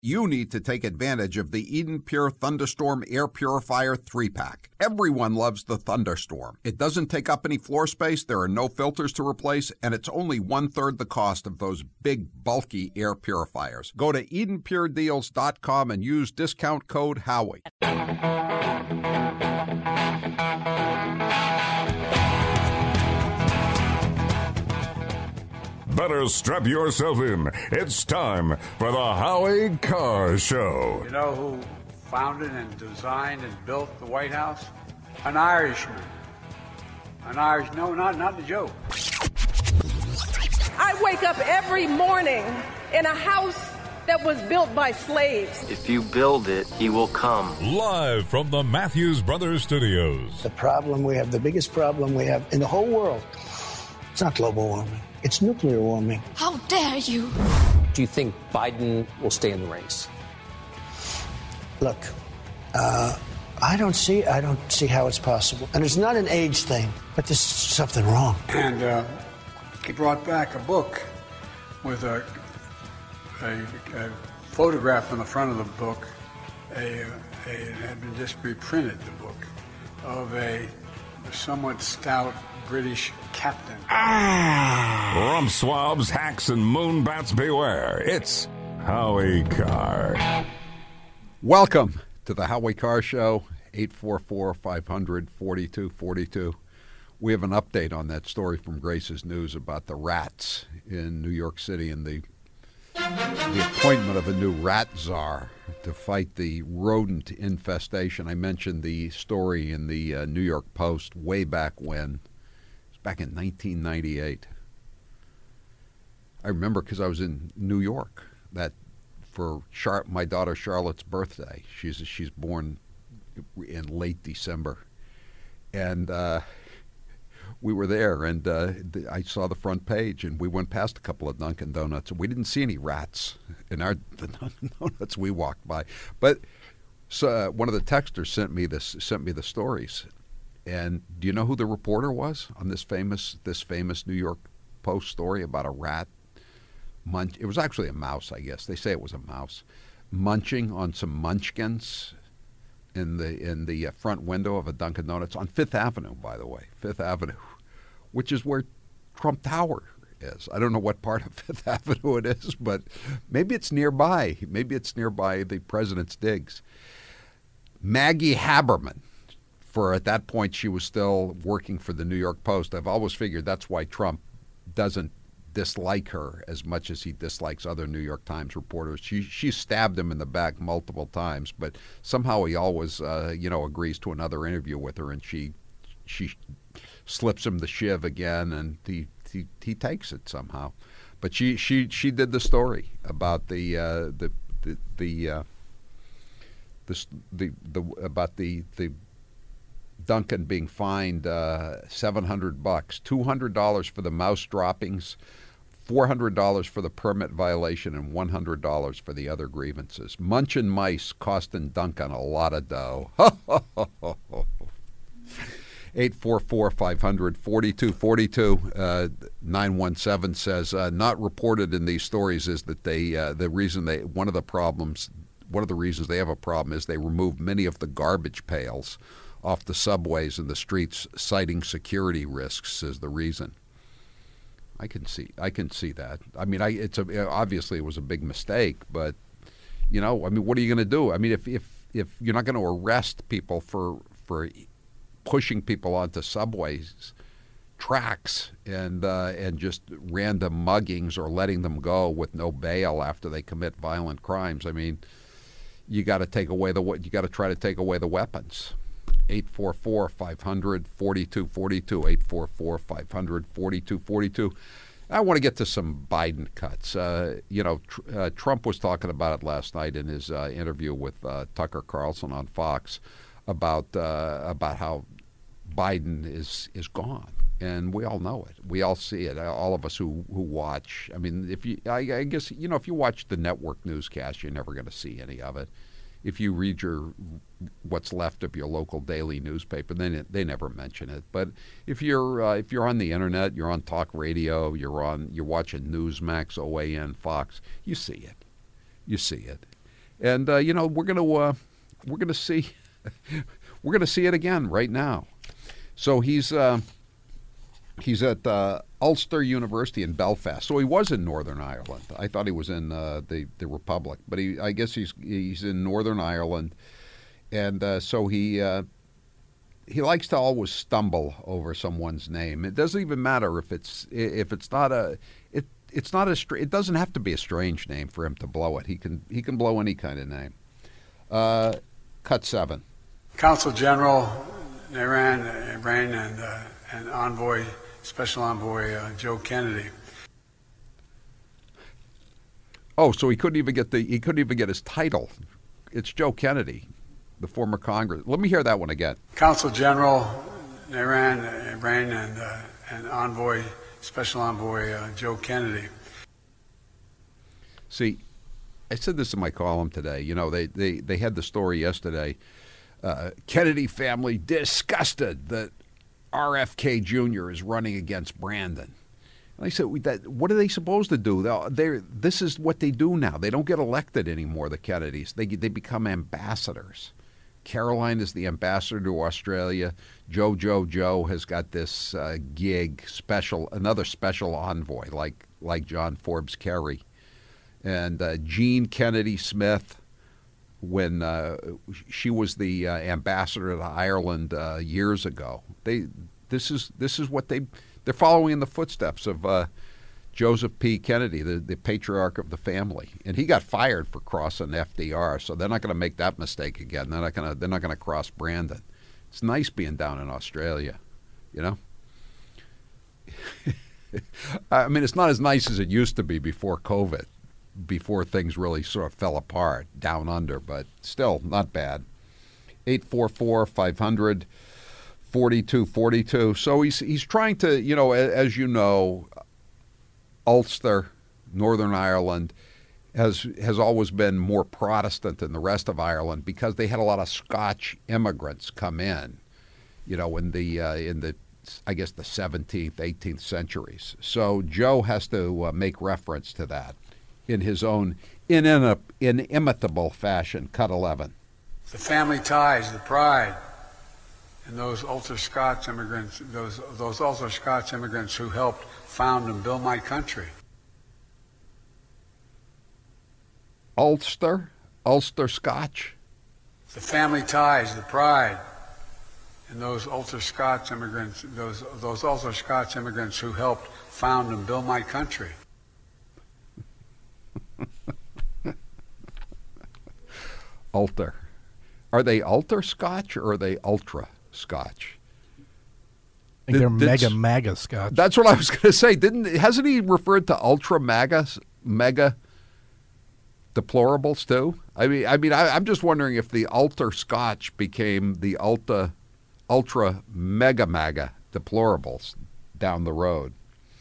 You need to take advantage of the Eden Pure Thunderstorm Air Purifier 3-pack. Everyone loves the Thunderstorm. It doesn't take up any floor space, there are no filters to replace, and it's only 1/3 the cost of those big, bulky air purifiers. Go to EdenPureDeals.com and use discount code Howie. Better strap yourself in. It's time for the Howie Carr Show. You know who founded and designed and built the White House? An Irishman. No, not a joke. I wake up every morning in a house that was built by slaves. If you build it, he will come. Live from the Matthews Brothers Studios. The problem we have, the biggest problem we have in the whole world, it's not global warming. It's nuclear warming. How dare you? Do you think Biden will stay in the race? Look, I don't see how it's possible. And it's not an age thing, but there's something wrong. And he brought back a book with a photograph on the front of the book. It had been just reprinted, the book, of a somewhat stout British captain. Rump swabs, hacks, and moonbats beware. It's Howie Carr. Welcome to the Howie Carr Show, 844-500-4242. We have an update on that story from Grace's News about the rats in New York City and the appointment of a new rat czar to fight the rodent infestation. I mentioned the story in the New York Post way back when. Back in 1998. I remember because I was in New York that for my daughter Charlotte's birthday. She's born in late December, and we were there, and I saw the front page, and we went past a couple of Dunkin' Donuts, and we didn't see any rats in the Dunkin' Donuts we walked by. But so one of the texters sent me the stories. And do you know who the reporter was on this famous New York Post story about a rat it was actually a mouse, I guess. They say it was a mouse munching on some munchkins in the front window of a Dunkin' Donuts on Fifth Avenue, by the way, Fifth Avenue, which is where Trump Tower is. I don't know what part of Fifth Avenue it is, but maybe it's nearby. Maybe it's nearby the president's digs. Maggie Haberman. At that point, she was still working for the New York Post. I've always figured that's why Trump doesn't dislike her as much as he dislikes other New York Times reporters. She stabbed him in the back multiple times, but somehow he always, agrees to another interview with her, and she slips him the shiv again, and he takes it somehow. But she did the story about the Duncan being fined $700, $200 for the mouse droppings, $400 for the permit violation, and $100 for the other grievances. Munchin' mice costing Duncan a lot of dough. 844-500-4242. 917 says not reported in these stories is that one of the reasons they have a problem is they removed many of the garbage pails off the subways and the streets, citing security risks as the reason. I can see that. I mean, obviously it was a big mistake, but what are you going to do? I mean, if you're not going to arrest people for pushing people onto subways tracks and just random muggings or letting them go with no bail after they commit violent crimes, I mean, you got to try to take away the weapons. 844-500-4242, 844-500-4242. I want to get to some Biden cuts. Trump was talking about it last night in his interview with Tucker Carlson on Fox about how Biden is gone, and we all know it. We all see it. All of us who watch. I mean, if you watch the network newscast, you're never going to see any of it. If you read what's left of your local daily newspaper, then they never mention it. But if you're on the internet, you're on talk radio, you're watching Newsmax, OAN, Fox, you see it. And we're gonna see we're gonna see it again right now. So he's at Ulster University in Belfast. So he was in Northern Ireland. I thought he was in the Republic, but I guess he's in Northern Ireland, and so he likes to always stumble over someone's name. It doesn't even matter if it's not it doesn't have to be a strange name for him to blow it. He can blow any kind of name. Cut 7. Consul General Iran and Special Envoy Joe Kennedy. Oh, so he couldn't even get his title. It's Joe Kennedy, the former Congress. Let me hear that one again. Consul General Iran and Special Envoy Joe Kennedy. See, I said this in my column today. They had the story yesterday. Kennedy family disgusted that RFK Jr. is running against Brandon. And I said, what are they supposed to do? This is what they do now. They don't get elected anymore, the Kennedys. They become ambassadors. Caroline is the ambassador to Australia. Joe has got this gig, another special envoy, like John Forbes Kerry. And Jean Kennedy Smith, when she was the ambassador to Ireland years ago. This is what they're following in the footsteps of Joseph P. Kennedy, the patriarch of the family, and he got fired for crossing FDR. So they're not going to make that mistake again. They're not going to cross Brandon. It's nice being down in Australia, I mean, it's not as nice as it used to be before COVID, before things really sort of fell apart down under, but still not bad. 844-500-4242. So he's trying to, as you know, Ulster, Northern Ireland, has always been more Protestant than the rest of Ireland because they had a lot of Scotch immigrants come in, in the I guess the 17th, 18th centuries. So Joe has to make reference to that in his own inimitable fashion. Cut 11. The family ties, the pride, and those Ulster Scots immigrants, those Ulster Scots immigrants who helped found and build my country. Ulster Scotch. The family ties, the pride, and those Ulster Scots immigrants, those Ulster Scots immigrants who helped found and build my country. Ulster. Are they Ulster Scotch or are they Ultra Scotch? I think they're mega Scotch. That's what I was going to say. Hasn't he referred to ultra mega deplorables too? I mean, I'm just wondering if the Ulster Scotch became the ultra mega deplorables down the road.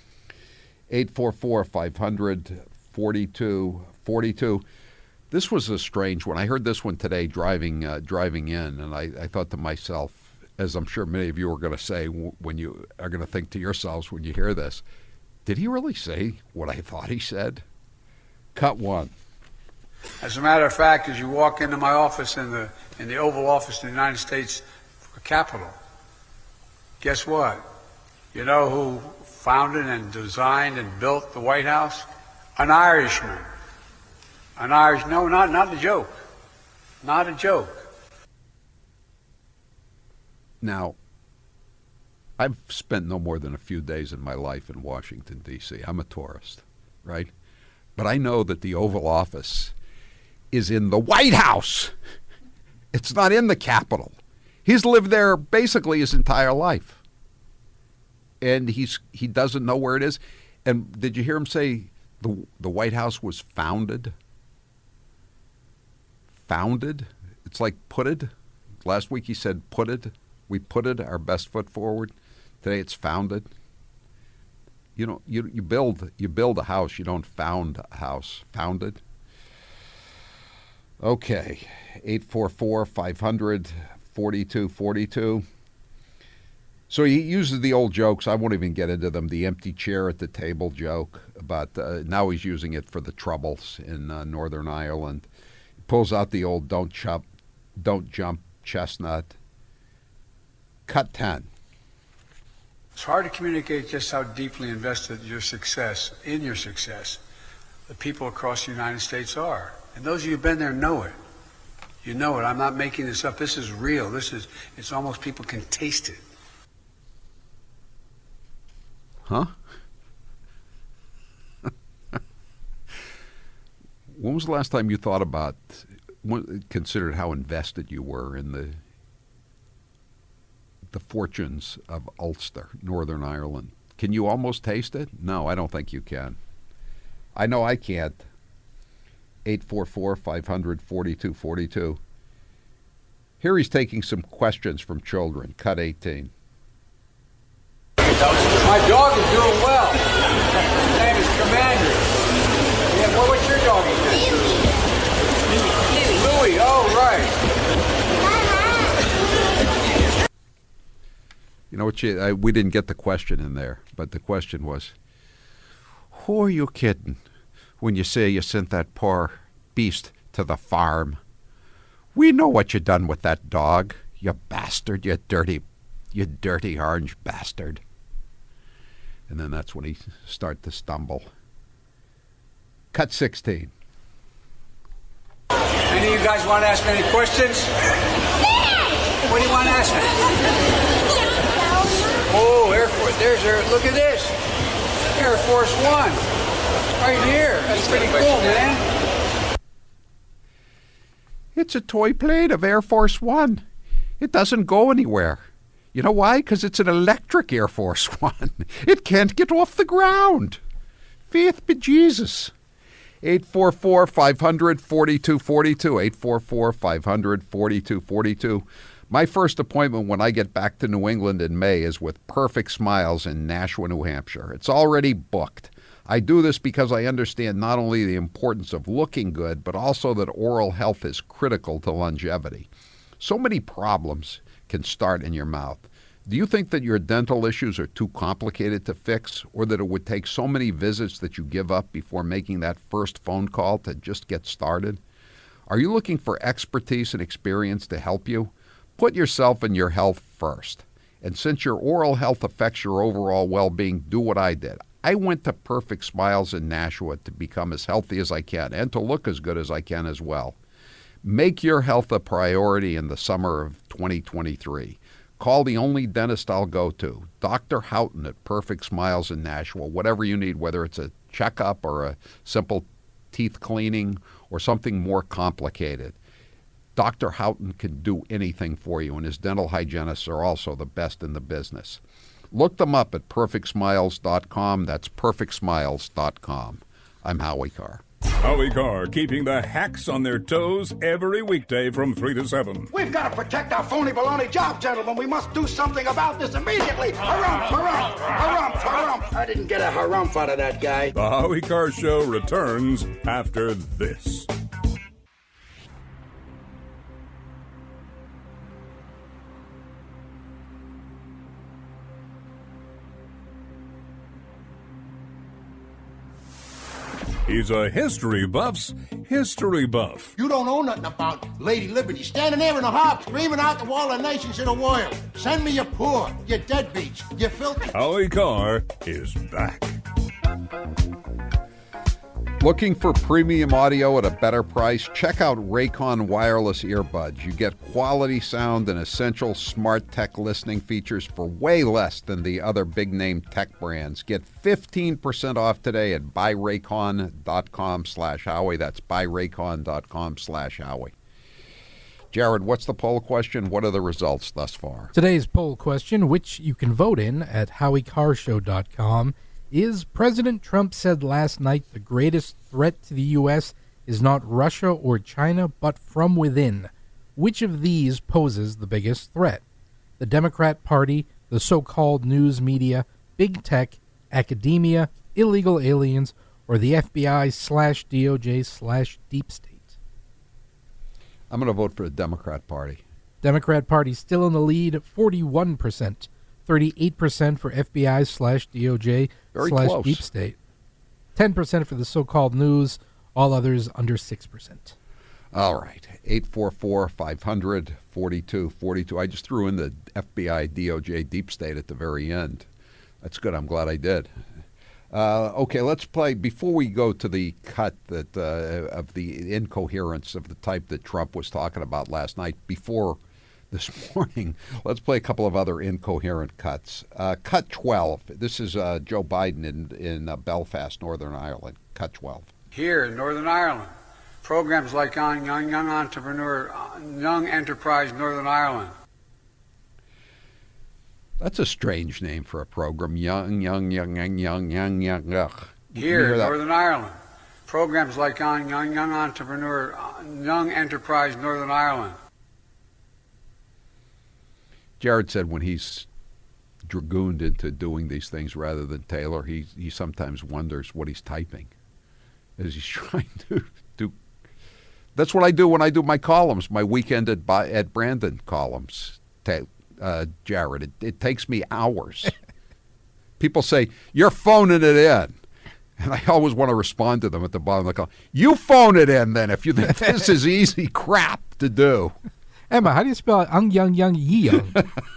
844-500-4242. This was a strange one. I heard this one today driving in, and I thought to myself, as I'm sure many of you are going to say when you are going to think to yourselves when you hear this, did he really say what I thought he said? Cut 1. As a matter of fact, as you walk into my office in the Oval Office in the United States Capitol, guess what? You know who founded and designed and built the White House? An Irishman. No, not a joke. Not a joke. Now, I've spent no more than a few days in my life in Washington, D.C. I'm a tourist, right? But I know that the Oval Office is in the White House. It's not in the Capitol. He's lived there basically his entire life. And he doesn't know where it is. And did you hear him say the White House was founded? Founded? It's like putted. Last week he said putted. We putted our best foot forward. Today it's founded. You build a house. You don't found a house. Founded. Okay. 844-500-4242. So he uses the old jokes. I won't even get into them. The empty chair at the table joke about now he's using it for the Troubles in Northern Ireland. Pulls out the old don't jump chestnut. Cut 10. It's hard to communicate just how deeply invested in your success, the people across the United States are. And those of you who've been there know it. You know it. I'm not making this up. This is real. It's almost people can taste it. Huh? When was the last time you thought about, considered how invested you were in the fortunes of Ulster, Northern Ireland? Can you almost taste it? No, I don't think you can. I know I can't. 844-500-4242. Here he's taking some questions from children. Cut 18. My dog is doing well. His name is Commander. Yeah, what's your dog's name? Louie. Oh, right. You know what? We didn't get the question in there, but the question was, who are you kidding when you say you sent that poor beast to the farm? We know what you done with that dog, you bastard, you dirty orange bastard. And then that's when he started to stumble. Cut 16. Any of you guys want to ask me any questions? What do you want to ask me? Oh, Air Force. Look at this. Air Force One. Right here. That's pretty cool, man. It's a toy plane of Air Force One. It doesn't go anywhere. You know why? Because it's an electric Air Force One. It can't get off the ground. Faith be Jesus. 844-500-4242. 844-500-4242. My first appointment when I get back to New England in May is with Perfect Smiles in Nashua, New Hampshire. It's already booked. I do this because I understand not only the importance of looking good, but also that oral health is critical to longevity. So many problems can start in your mouth. Do you think that your dental issues are too complicated to fix, or that it would take so many visits that you give up before making that first phone call to just get started? Are you looking for expertise and experience to help you? Put yourself and your health first. And since your oral health affects your overall well-being, do what I did. I went to Perfect Smiles in Nashua to become as healthy as I can and to look as good as I can as well. Make your health a priority in the summer of 2023. Call the only dentist I'll go to, Dr. Houghton at Perfect Smiles in Nashua. Whatever you need, whether it's a checkup or a simple teeth cleaning or something more complicated. Dr. Houghton can do anything for you, and his dental hygienists are also the best in the business. Look them up at perfectsmiles.com. That's perfectsmiles.com. I'm Howie Carr. Howie Carr, keeping the hacks on their toes every weekday from 3 to 7. We've got to protect our phony baloney job, gentlemen. We must do something about this immediately. Harumph, harumph, harumph, harumph. I didn't get a harumph out of that guy. The Howie Carr Show returns after this. He's a history buff's history buff. You don't know nothing about Lady Liberty. Standing there in the harp, screaming out to all the nations in the world. Send me your poor, your deadbeats, your filthy... Howie Carr is back. Looking for premium audio at a better price? Check out Raycon wireless earbuds. You get quality sound and essential smart tech listening features for way less than the other big-name tech brands. Get 15% off today at buyraycon.com/Howie. That's buyraycon.com/Howie. Jared, what's the poll question? What are the results thus far? Today's poll question, which you can vote in at HowieCarrshow.com, is President Trump said last night the greatest threat to the U.S. is not Russia or China, but from within. Which of these poses the biggest threat? The Democrat Party, the so-called news media, big tech, academia, illegal aliens, or the FBI/DOJ/deep state? I'm going to vote for the Democrat Party. Democrat Party still in the lead, 41%. 38% for FBI/DOJ/deep state. 10% for the so-called news, all others under 6%. All right, 844-500-4242. I just threw in the FBI, DOJ, deep state at the very end. That's good. I'm glad I did. Okay, let's play, before we go to the cut that of the incoherence of the type that Trump was talking about last night, before this morning, let's play a couple of other incoherent cuts. Cut 12. This is Joe Biden in Belfast, Northern Ireland. Cut 12. Here in Northern Ireland, programs like on Young Entrepreneur, Young Enterprise Northern Ireland. That's a strange name for a program. Young. Ugh. Here in Northern Ireland, programs like on Young Entrepreneur, Young Enterprise Northern Ireland. Jared said when he's dragooned into doing these things rather than Taylor, he sometimes wonders what he's typing as he's trying to do. That's what I do when I do my columns, my weekend at Brandon columns, Jared. It takes me hours. People say, you're phoning it in. And I always want to respond to them at the bottom of the call. You phone it in then if you think this is easy crap to do. Emma, how do you spell young?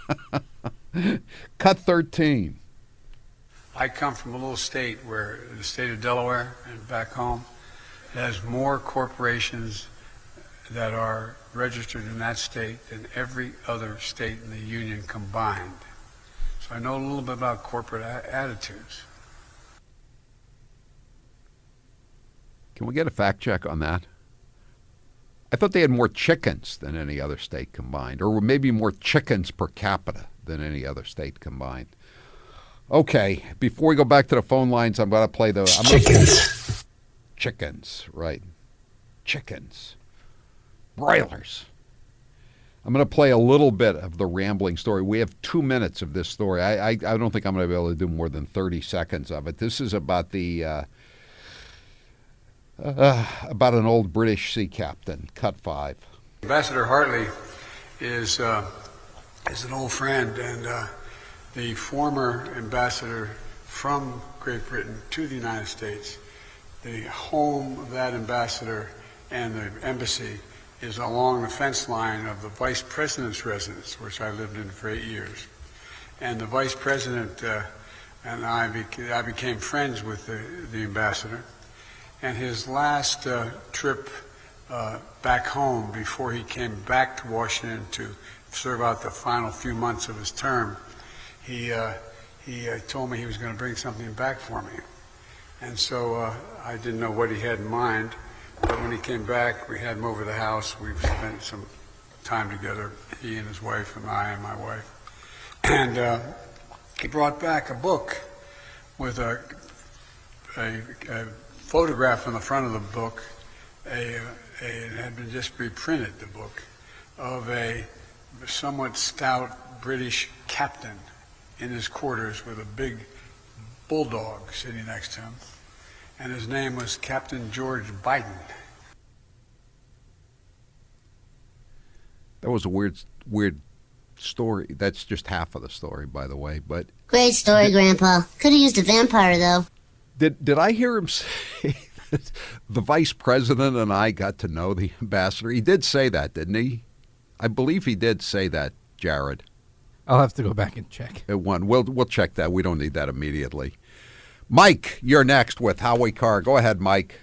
Cut 13. I come from a little state where the state of Delaware and back home has more corporations that are registered in that state than every other state in the union combined. So I know a little bit about corporate attitudes. Can we get a fact check on that? I thought they had more chickens than any other state combined, or maybe more chickens per capita than any other state combined. Okay, before we go back to the phone lines, I'm going to play the... Chickens. Chickens, right. Chickens. Broilers. I'm going to play a little bit of the rambling story. We have 2 minutes of this story. I don't think I'm going to be able to do more than 30 seconds of it. This is about the... about an old British sea captain, cut 5. Ambassador Hartley is an old friend, and the former ambassador from Great Britain to the United States, the home of that ambassador and the embassy is along the fence line of the vice president's residence, which I lived in for 8 years. And the vice president and I became friends with the ambassador. And his last trip back home before he came back to Washington to serve out the final few months of his term, he told me he was going to bring something back for me. And so I didn't know what he had in mind, but when he came back, we had him over the house. We've spent some time together, he and his wife and I and my wife. And he brought back a book with a photograph on the front of the book. It had been just reprinted, the book, of a somewhat stout British captain in his quarters with a big bulldog sitting next to him. And his name was Captain George Biden. That was a weird story. That's just half of the story, by the way. But great story, Grandpa. Could have used a vampire, though. Did I hear him say that the vice president and I got to know the ambassador? He did say that, didn't he? I believe he did say that, Jared. I'll have to go back and check. We'll check that. We don't need that immediately. Mike, you're next with Howie Carr. Go ahead, Mike.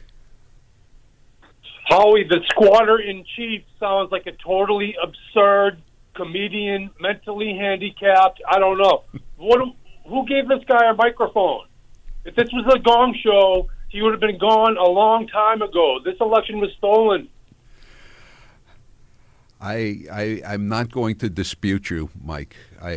Howie, the squatter-in-chief sounds like a totally absurd comedian, mentally handicapped. I don't know. Who gave this guy a microphone? If this was a Gong Show, he would have been gone a long time ago. This election was stolen. I'm not going to dispute you, Mike.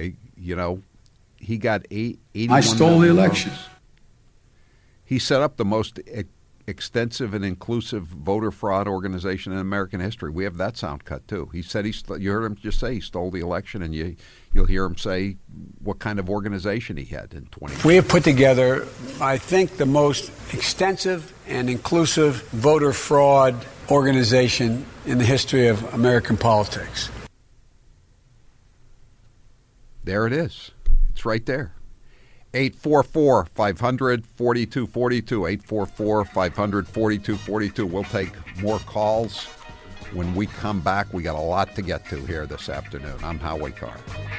He got 81. I stole the election. He set up the most extensive and inclusive voter fraud organization in American history. We have that sound cut too. He said you heard him just say he stole the election, and you'll hear him say what kind of organization he had in 20. We have put together, I think, the most extensive and inclusive voter fraud organization in the history of American politics. There it is. It's right there. 844-500-4242. 844-500-4242. We'll take more calls When we come back, we got a lot to get to here this afternoon. I'm Howie Carr.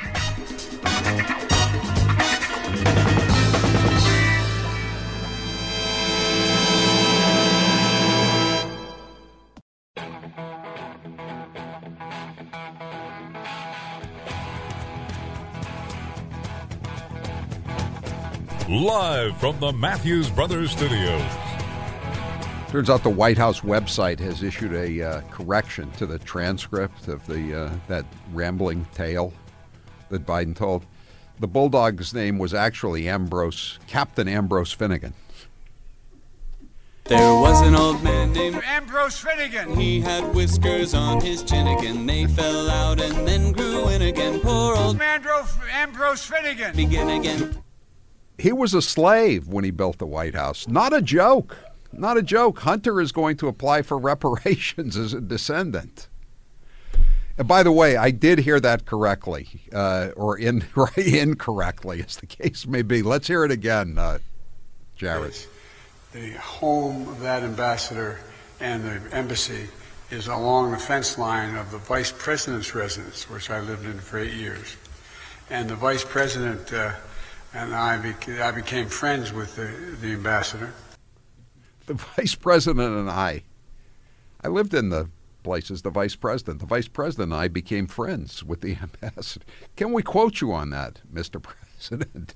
Live from the Matthews Brothers Studios. Turns out the White House website has issued a correction to the transcript of that rambling tale that Biden told. The bulldog's name was actually Captain Ambrose Finnegan. There was an old man named Ambrose Finnegan. He had whiskers on his chin again. They fell out and then grew in again. Poor old Ambrose Finnegan. Begin again. He was a slave when he built the White House. Not a joke. Not a joke. Hunter is going to apply for reparations as a descendant. And by the way, I did hear that correctly, or incorrectly, as the case may be. Let's hear it again, Jared. The home of that ambassador and the embassy is along the fence line of the vice president's residence, which I lived in for 8 years. And the vice president and I became friends with the ambassador. The vice president and I lived in the places, the vice president. The vice president and I became friends with the ambassador. Can we quote you on that, Mr. President?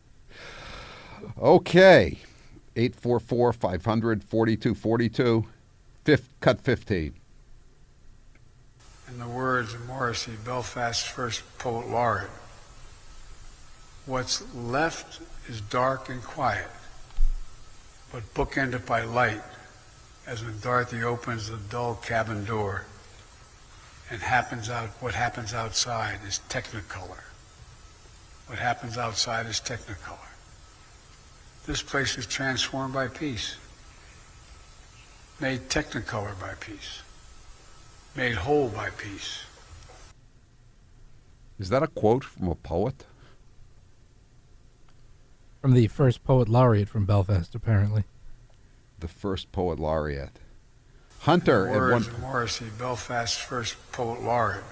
Okay. 844-500-4242. Cut 15. In the words of Morrissey, Belfast's first poet laureate, what's left is dark and quiet, but bookended by light, as when Dorothy opens the dull cabin door, and what happens outside is Technicolor. What happens outside is Technicolor. This place is transformed by peace, made Technicolor by peace, made whole by peace. Is that a quote from a poet? From the first poet laureate from Belfast, apparently. The first poet laureate. Hunter, in the words of Morrissey, Belfast's first poet laureate.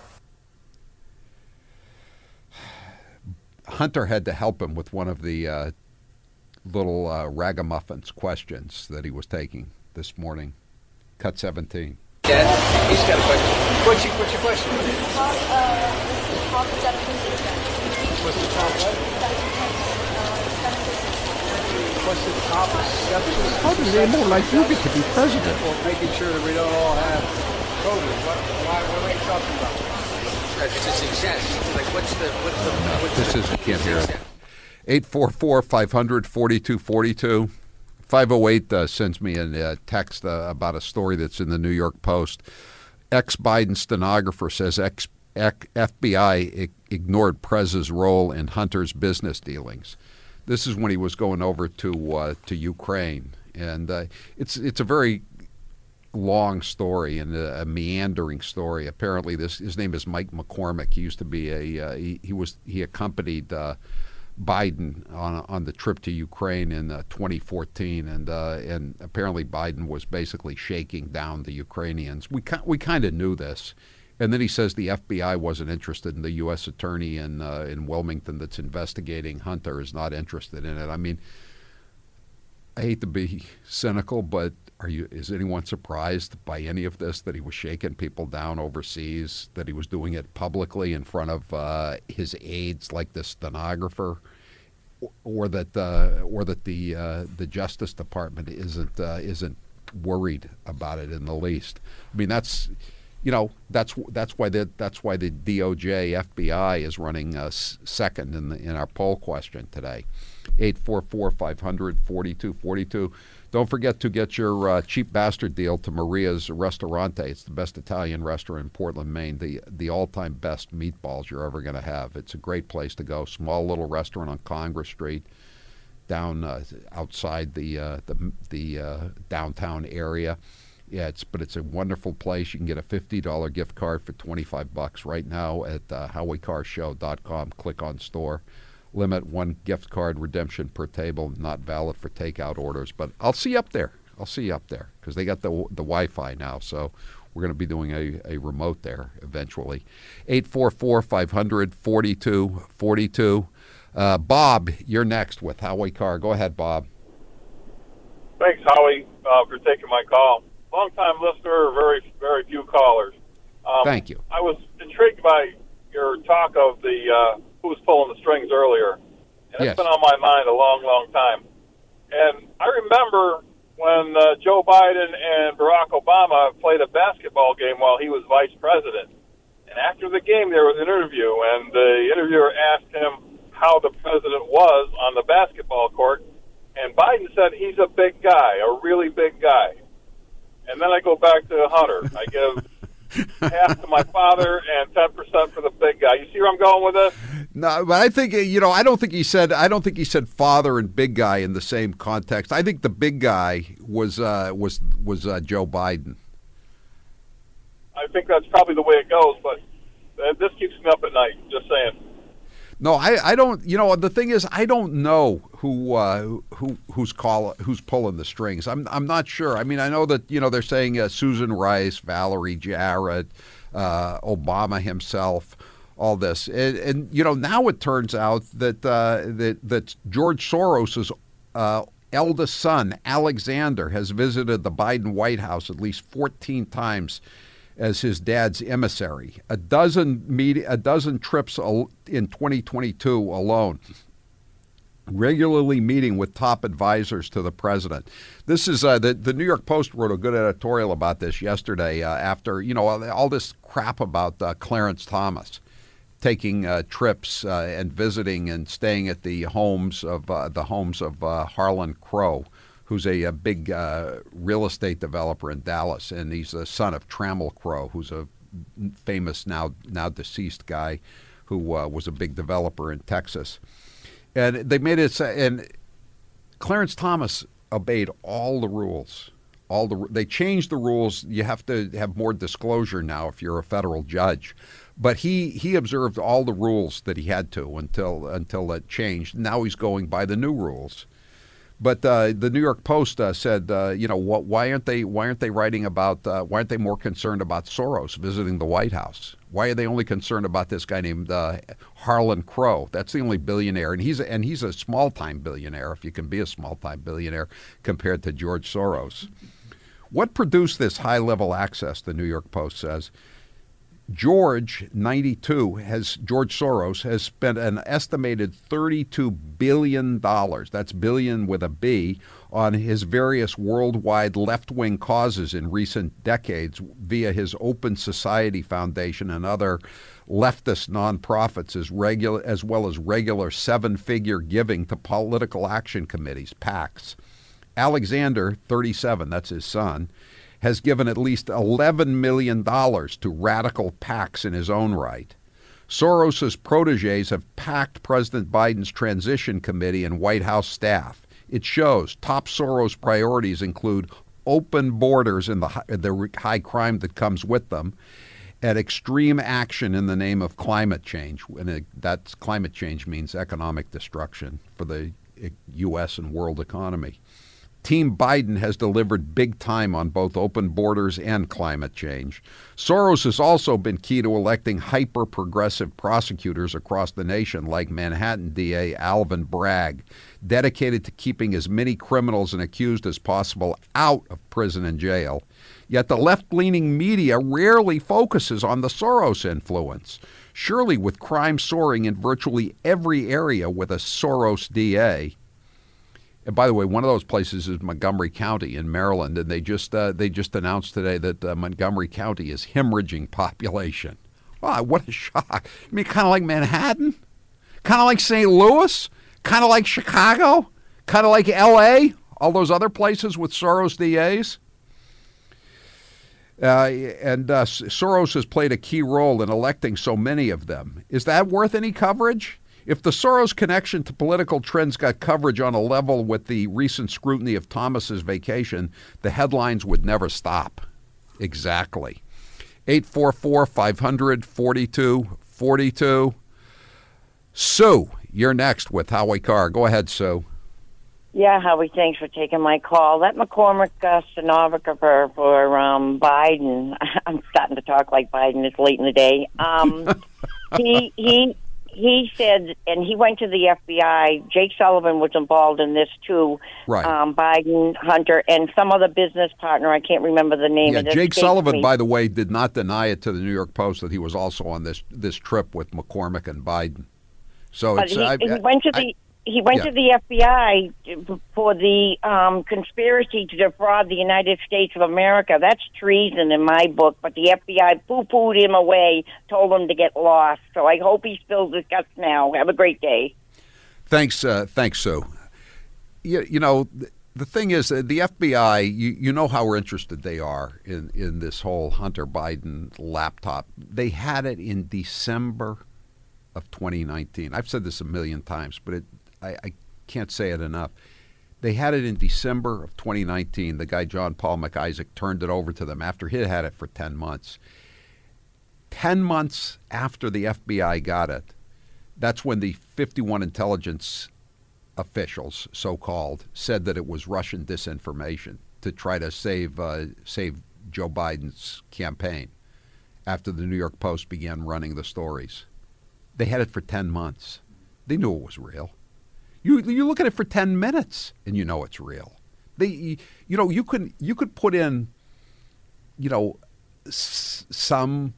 Hunter had to help him with one of the little ragamuffins questions that he was taking this morning. Cut 17. Dad, he's got a question. What's your question? What's the top what? What's the top of sepsis? How does anyone like you get to be president? Well, making sure that we don't all have COVID. What are you talking about? It's a success. Like, what's the this is, you can't hear it. 844-500-4242. 508 sends me a text about a story that's in the New York Post. Ex-Biden stenographer says FBI ignored Prez's role in Hunter's business dealings. This is when he was going over to Ukraine, and it's a very long story and a meandering story. Apparently, his name is Mike McCormick. He used to be he accompanied Biden on the trip to Ukraine in 2014, and apparently Biden was basically shaking down the Ukrainians. We kind of knew this. And then he says the FBI wasn't interested, and the U.S. attorney in Wilmington that's investigating Hunter is not interested in it. I mean, I hate to be cynical, but is anyone surprised by any of this, that he was shaking people down overseas, that he was doing it publicly in front of his aides like the stenographer, or that the Justice Department isn't worried about it in the least? I mean, that's why the DOJ FBI is running second in our poll question today. 844-500-4242. Don't forget to get your cheap bastard deal to Maria's Ristorante. It's the best Italian restaurant in Portland, Maine. The all-time best meatballs you're ever going to have. It's a great place to go. Small little restaurant on Congress Street, down outside the downtown area. Yeah, it's a wonderful place. You can get a $50 gift card for $25 right now at HowieCarShow.com. Click on store. Limit one gift card redemption per table, not valid for takeout orders. But I'll see you up there. Because they got the Wi-Fi now, so We're going to be doing a remote there eventually. 844-500-4242. Bob, you're next with Howie Carr. Go ahead, Bob. Thanks, Howie, for taking my call. Long-time listener, very, very few callers. Thank you. I was intrigued by your talk of the who was pulling the strings earlier. And Yes. It's been on my mind a long, long time. And I remember when Joe Biden and Barack Obama played a basketball game while he was vice president. And after the game, there was an interview, and the interviewer asked him how the president was on the basketball court. And Biden said he's a big guy, a really big guy. And then I go back to Hunter. I give half to my father and 10% for the big guy. You see where I'm going with this? No, but I think I don't think he said father and big guy in the same context. I think the big guy was Joe Biden. I think that's probably the way it goes, but this keeps me up at night. Just saying. No, I don't. The thing is, I don't know who's pulling the strings. I'm not sure. I mean, I know that they're saying Susan Rice, Valerie Jarrett, Obama himself, all this, and now it turns out that that George Soros's eldest son, Alexander, has visited the Biden White House at least 14 times as his dad's emissary. A dozen trips in 2022 alone, regularly meeting with top advisors to the president. This is the New York Post wrote a good editorial about this yesterday after all this crap about Clarence Thomas taking trips and visiting and staying at the homes of Harlan Crow, who's a big real estate developer in Dallas, and he's the son of Trammell Crow, who's a famous now deceased guy who was a big developer in Texas. And they made it, and Clarence Thomas obeyed all the rules. They changed the rules. You have to have more disclosure now if you're a federal judge. But he observed all the rules that he had to until that changed. Now he's going by the new rules. But the New York Post said, why aren't they writing about? Why aren't they more concerned about Soros visiting the White House? Why are they only concerned about this guy named Harlan Crow? That's the only billionaire, and he's a small-time billionaire, if you can be a small-time billionaire, compared to George Soros. What produced this high-level access? The New York Post says. George Soros has spent an estimated $32 billion, that's billion with a B, on his various worldwide left-wing causes in recent decades via his Open Society Foundation and other leftist nonprofits, as well as regular seven-figure giving to political action committees, PACs. Alexander, 37, that's his son, has given at least $11 million to radical PACs in his own right. Soros's protégés have packed President Biden's transition committee and White House staff. It shows top Soros priorities include open borders and the high crime that comes with them, and extreme action in the name of climate change. And that's climate change means economic destruction for the U.S. and world economy. Team Biden has delivered big time on both open borders and climate change. Soros has also been key to electing hyper-progressive prosecutors across the nation, like Manhattan DA Alvin Bragg, dedicated to keeping as many criminals and accused as possible out of prison and jail. Yet the left-leaning media rarely focuses on the Soros influence. Surely, with crime soaring in virtually every area with a Soros DA. And by the way, one of those places is Montgomery County in Maryland, and they just announced today that Montgomery County is hemorrhaging population. Wow, what a shock! I mean, kind of like Manhattan, kind of like St. Louis, kind of like Chicago, kind of like L.A., all those other places with Soros DAs. Soros has played a key role in electing so many of them. Is that worth any coverage? If the Soros connection to political trends got coverage on a level with the recent scrutiny of Thomas's vacation, the headlines would never stop. Exactly. 844-500-4242. Sue, you're next with Howie Carr. Go ahead, Sue. Yeah, Howie, thanks for taking my call. That McCormick stenographer for Biden, I'm starting to talk like Biden. It's late in the day. He said, and he went to the FBI. Jake Sullivan was involved in this too. Right. Biden, Hunter, and some other business partner. I can't remember the name. Yeah, Jake Sullivan, by the way, did not deny it to the New York Post that he was also on this trip with McCormick and Biden. So but it's, he went to the FBI for the conspiracy to defraud the United States of America. That's treason in my book, but the FBI poo-pooed him away, told him to get lost. So I hope he spills his guts now. Have a great day. Thanks, Sue. You know, the thing is, the FBI, you know how interested they are in this whole Hunter Biden laptop. They had it in December of 2019. I've said this a million times, but I can't say it enough. They had it in December of 2019. The guy, John Paul McIsaac, turned it over to them after he had it for 10 months. 10 months after the FBI got it, that's when the 51 intelligence officials, so-called, said that it was Russian disinformation to try to save Joe Biden's campaign after the New York Post began running the stories. They had it for 10 months. They knew it was real. You look at it for 10 minutes and you know it's real. You could put in, some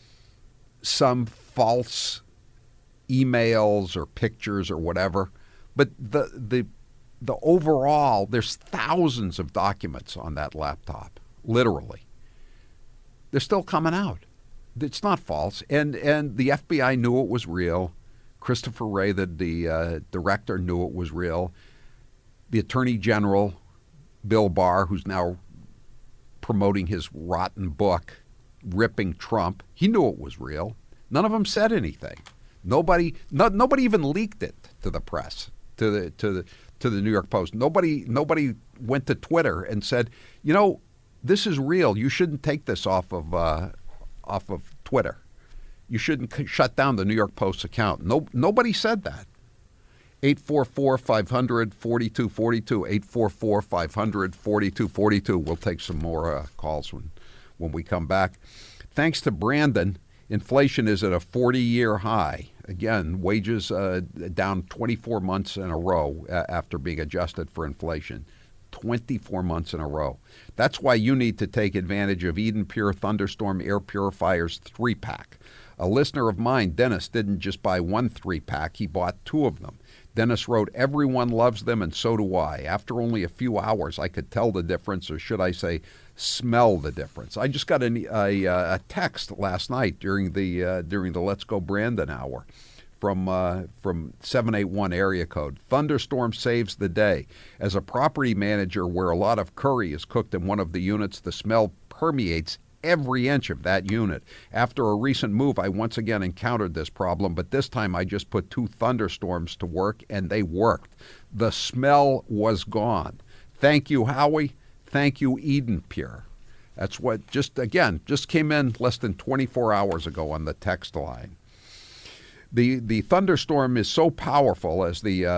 false emails or pictures or whatever, but the overall, there's thousands of documents on that laptop, literally. They're still coming out. It's not false, and the FBI knew it was real. Christopher Wray, the director, knew it was real. The Attorney General, Bill Barr, who's now promoting his rotten book, ripping Trump, he knew it was real. None of them said anything. Nobody even leaked it to the press, to the New York Post. Nobody went to Twitter and said, this is real. You shouldn't take this off of Twitter. You shouldn't shut down the New York Post account. Nobody said that. 844-500-4242, 844-500-4242. We'll take some more calls when we come back. Thanks to Brandon, inflation is at a 40-year high. Again, wages down 24 months in a row after being adjusted for inflation. 24 months in a row. That's why you need to take advantage of Eden Pure Thunderstorm Air Purifiers 3-pack. A listener of mine, Dennis, didn't just buy one 3-pack, he bought 2 of them. Dennis wrote, "Everyone loves them and so do I. After only a few hours, I could tell the difference, or should I say, smell the difference." I just got a text last night during the Let's Go Brandon hour from 781 area code. "Thunderstorm saves the day. As a property manager where a lot of curry is cooked in one of the units, the smell permeates every inch of that unit. After a recent move, I once again encountered this problem, but this time I just put 2 thunderstorms to work, and they worked. The smell was gone. Thank you, Howie. Thank you, Eden Pure." That's what just came in less than 24 hours ago on the text line. The thunderstorm is so powerful, as the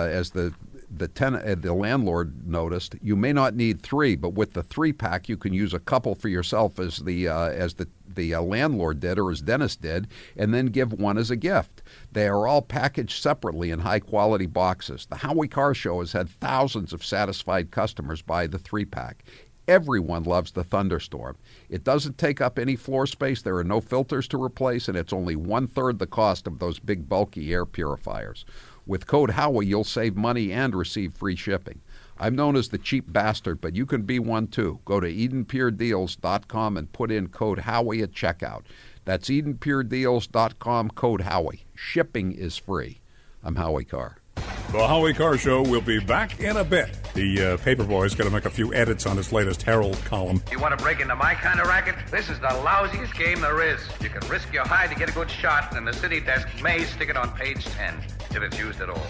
landlord noticed. You may not need 3, but with the 3-pack, you can use a couple for yourself, as the landlord did, or as Dennis did, and then give one as a gift. They are all packaged separately in high-quality boxes. The Howie Carr Show has had thousands of satisfied customers buy the 3-pack. Everyone loves the Thunderstorm. It doesn't take up any floor space, there are no filters to replace, and it's only 1/3 the cost of those big, bulky air purifiers. With code Howie, you'll save money and receive free shipping. I'm known as the cheap bastard, but you can be one too. Go to EdenPureDeals.com and put in code Howie at checkout. That's EdenPureDeals.com, code Howie. Shipping is free. I'm Howie Carr. The Howie Carr Show will be back in a bit. The Paperboy's going to make a few edits on his latest Herald column. You want to break into my kind of racket? This is the lousiest game there is. You can risk your hide to get a good shot, and the city desk may stick it on page 10, if it's used at all.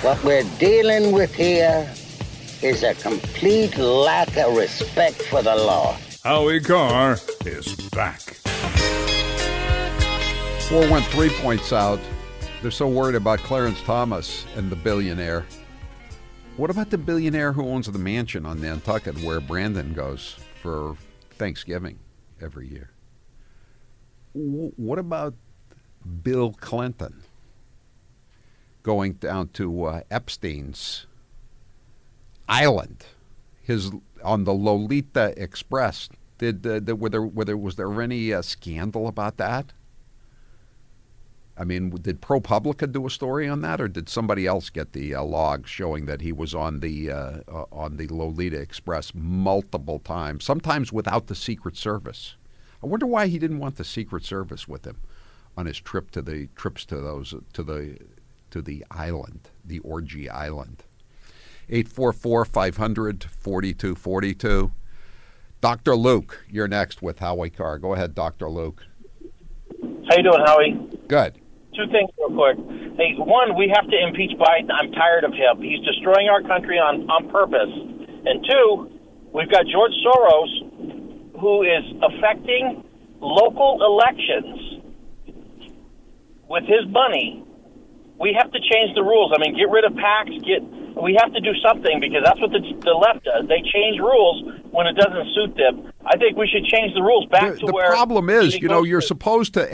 What we're dealing with here is a complete lack of respect for the law. Howie Carr is back. 413 points out they're so worried about Clarence Thomas and the billionaire. What about the billionaire who owns the mansion on Nantucket where Brandon goes for Thanksgiving every year? What about Bill Clinton going down to Epstein's island, on the Lolita Express? Was there any scandal about that? I mean, did ProPublica do a story on that, or did somebody else get the log showing that he was on the Lolita Express multiple times, sometimes without the Secret Service? I wonder why he didn't want the Secret Service with him on his trips to the island, the orgy island. 844-500-4242. Dr. Luke, you're next with Howie Carr. Go ahead, Dr. Luke. How you doing, Howie? Good. Two things real quick. Hey, one, we have to impeach Biden. I'm tired of him. He's destroying our country on purpose. And two, we've got George Soros, who is affecting local elections with his money. We have to change the rules. I mean, get rid of PACs. We have to do something, because that's what the left does. They change rules when it doesn't suit them. I think we should change the rules back to where... The problem is, you're supposed to,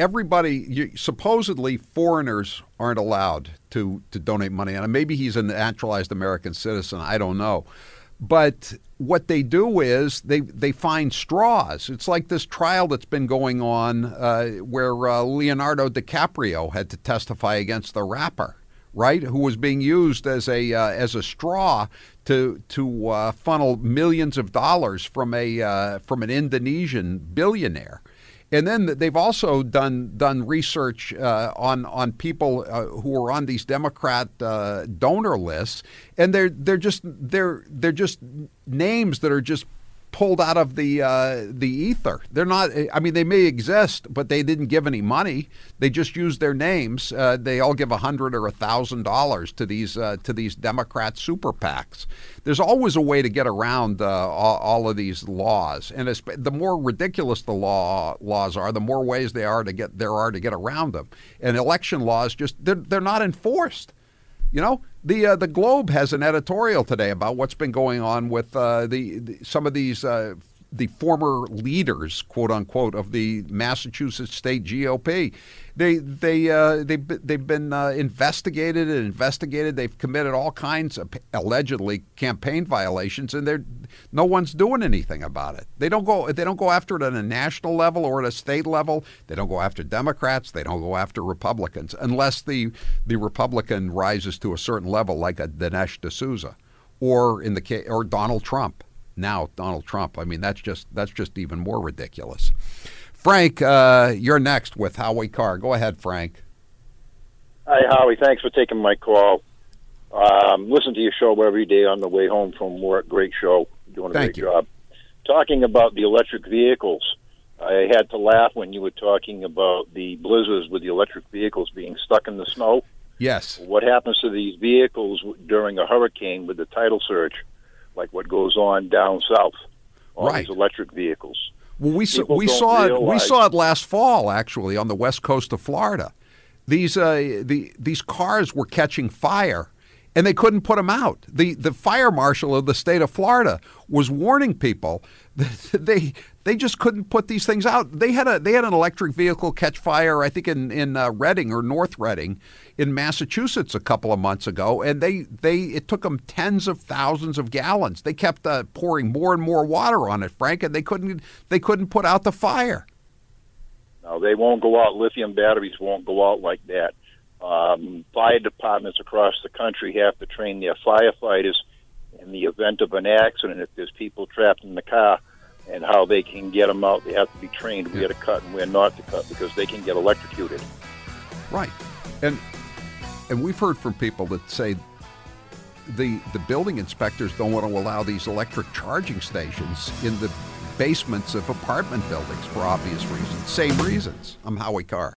supposedly foreigners aren't allowed to donate money. And maybe he's a naturalized American citizen. I don't know. But what they do is they find straws. It's like this trial that's been going on where Leonardo DiCaprio had to testify against the rapper, right, who was being used as a straw to funnel millions of dollars from an Indonesian billionaire. And then they've also done research on people who are on these Democrat donor lists, and they're just names that are just pulled out of the ether. They're not. I mean, they may exist, but they didn't give any money. They just used their names. They all give $100 or $1,000 to these Democrat super PACs. There's always a way to get around all of these laws, and the more ridiculous the laws are, the more ways there are to get around them. And election laws they're not enforced. You know, the Globe has an editorial today about what's been going on with some of these the former leaders, quote unquote, of the Massachusetts state GOP. They've been investigated and investigated. They've committed all kinds of allegedly campaign violations, and no one's doing anything about it. They don't go after it at a national level or at a state level. They don't go after Democrats. They don't go after Republicans unless the Republican rises to a certain level, like a Dinesh D'Souza, or Donald Trump. Now Donald Trump. I mean, that's just even more ridiculous. Frank, you're next with Howie Carr. Go ahead, Frank. Hi, Howie. Thanks for taking my call. Listen to your show every day on the way home from work. Great show. Doing a great job. Talking about the electric vehicles, I had to laugh when you were talking about the blizzards with the electric vehicles being stuck in the snow. Yes. What happens to these vehicles during a hurricane with the tidal surge, like what goes on down south on these electric vehicles? Well, we saw it last fall, actually, on the west coast of Florida. These cars were catching fire, and they couldn't put them out. The fire marshal of the state of Florida was warning people that they just couldn't put these things out. They had an electric vehicle catch fire, I think in Reading or North Reading in Massachusetts a couple of months ago, and it took them tens of thousands of gallons. They kept pouring more and more water on it, Frank, and they couldn't put out the fire. No, they won't go out. Lithium batteries won't go out like that. Fire departments across the country have to train their firefighters in the event of an accident, if there's people trapped in the car, and how they can get them out. They have to be trained where to cut and where not to cut, because they can get electrocuted. Right. And we've heard from people that say the building inspectors don't want to allow these electric charging stations in the basements of apartment buildings for obvious reasons. Same reasons. I'm Howie Carr.